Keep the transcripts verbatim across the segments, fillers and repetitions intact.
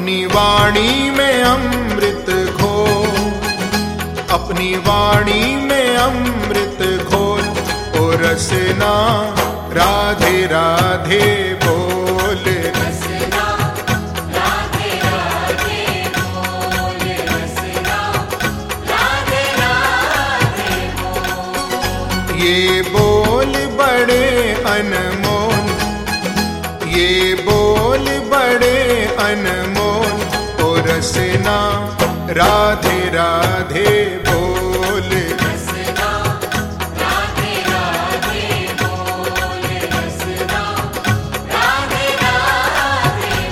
अपनी वाणी में अमृत घोल, अपनी वाणी में अमृत घोल, ओ रसना राधे राधे बोल। रसना राधे राधे बोल, रसना राधे राधे बोल। ये बोल बड़े अनमोल, ये बोल बड़े अनमोल, ओ रसना राधे राधे बोल। रसना राधे राधे बोल, रसना राधे राधे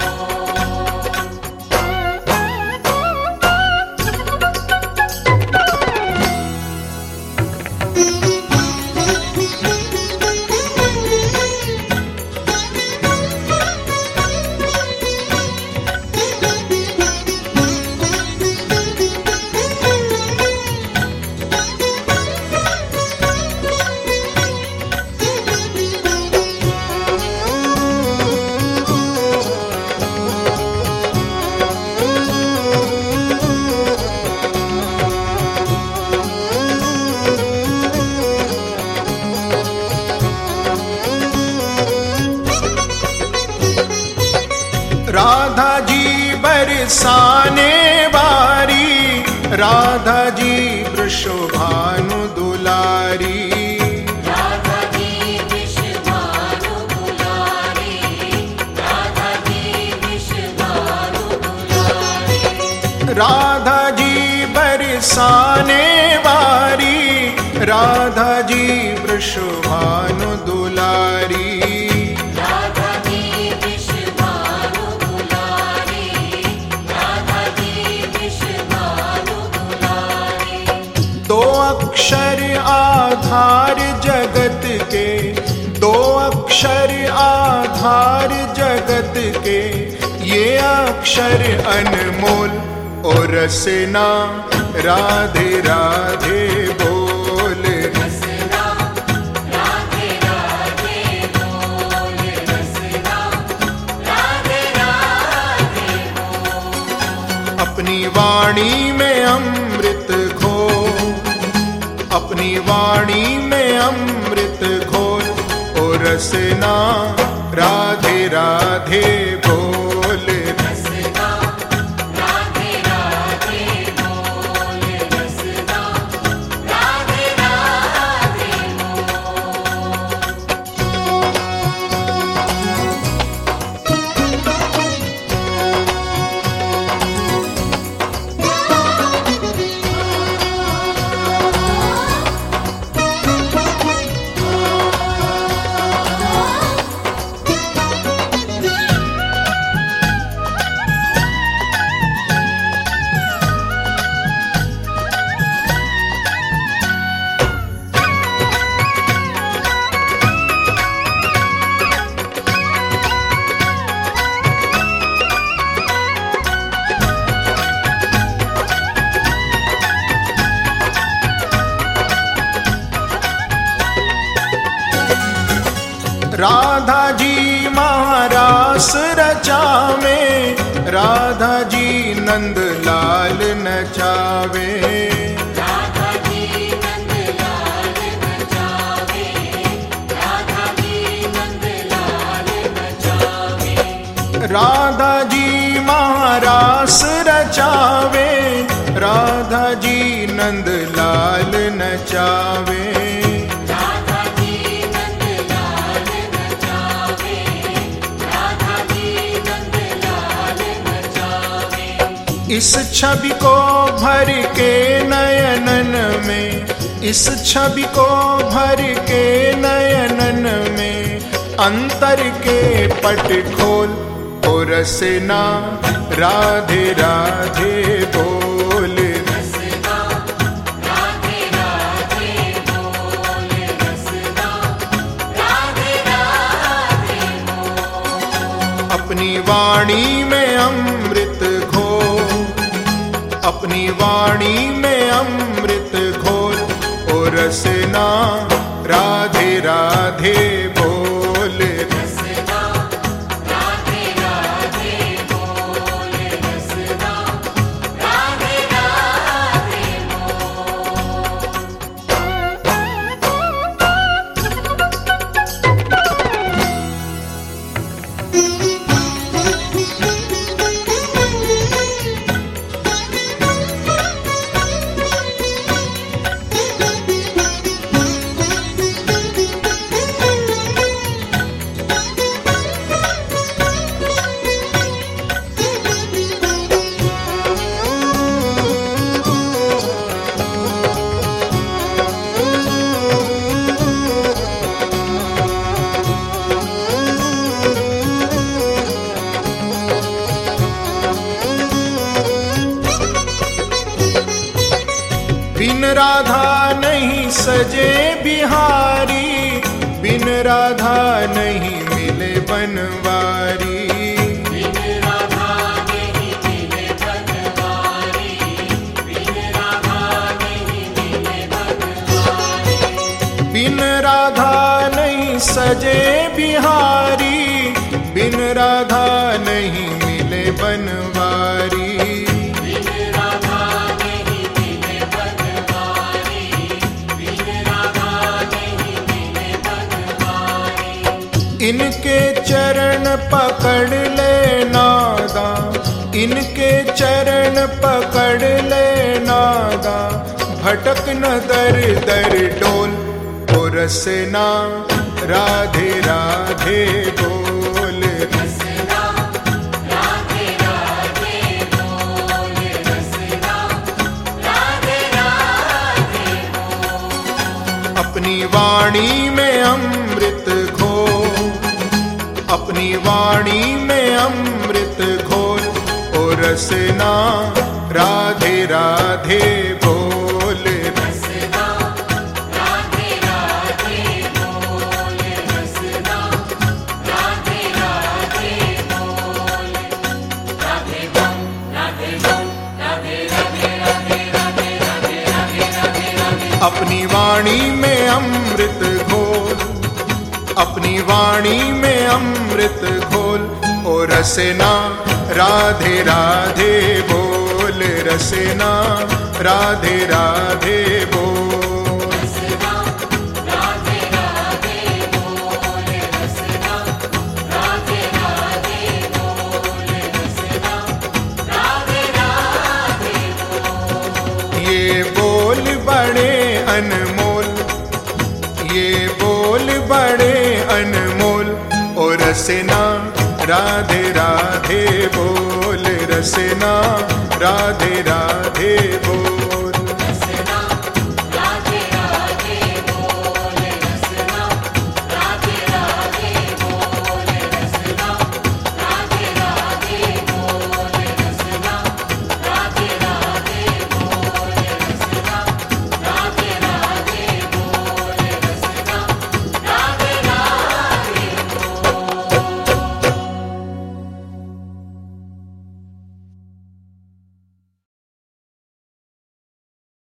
राधा जी बरसाने वारी, राधा जी वृषभानु दुलारी, राधा जी वृषभानु दुलारी, राधा जी वृषभानु दुलारी। राधा जी बरसाने वारी, राधा जी वृषभानु दुलारी। राधा जी वृषभानु दुलारी, राधा जी वृषभानु दुलारी। दो अक्षर आधार जगत के, दो अक्षर आधार जगत के, ये अक्षर अनमोल, ओ रसना राधे राधे बोल। रसना राधे राधे बोल, रसना राधे राधे बोल। अपनी वाणी में अमृत घोल, अपनी वाणी में अमृत घोल, ओ रसना राधे राधे बोल। रसना राधे राधे बोल, रसना राधे राधे राधा जी महारास रचावे, राधा जी नंद लाल नचावे, राधा जी नंद लाल नचावे, राधा जी नंद लाल नचावे। राधा जी महारास रचावे, राधा जी नंद लाल नचावे। राधा जी नंद लाल नचावे, राधा जी नंद लाल नचावे। इस छवि को भर के नयनन में, इस छवि को भर के नयनन में, अंतर के पट खोल, ओ रसना राधे राधे बोल। रसना राधे राधे बोल, रसना राधे राधे बोल। अपनी वाणी में अमृत घोल, अपनी वाणी में अमृत घोल, ओ रसना राधे राधे बोल। रसना राधे राधे बोल, बिन राधा नहीं सजे बिहारी, बिन राधा नहीं मिले बनवारी। बिन राधा नहीं मिले बनवारी, बिन राधा नहीं मिले बनवारी। बिन राधा नहीं सजे बिहारी, बिन राधा नहीं मिले बनवारी। बिन राधा नहीं मिले बनवारी, बिन राधा नहीं मिले बनवारी। इनके चरण पकड़ ले नादा, इनके चरण पकड़ ले नादा, भटक न दर दर डोल। ओ रसना राधे राधे बोल, रसना राधे राधे बोल, रसना राधे राधे बोल। अपनी वाणी में अमृत घोल, अपनी वाणी में अमृत घोल। ओ रसना राधे राधे बोल, रसना राधे राधे बोल, रसना राधे राधे बोल। राधे बम राधे बम राधे राधे राधे राधे राधे राधे राधे राधे। अपनी वाणी में अमृत घोल, अपनी वाणी में अमृत घोल। ओ रसना राधे राधे बोल, रसना राधे राधे बोल। रसना राधे राधे बोल, रसना राधे राधे बोल, रसना राधे राधे बोल। ये बोल बड़े अनमोल, ये बोल बड़े अनमोल। ओ रसना राधे राधे बोल, रसना राधे राधे बोल।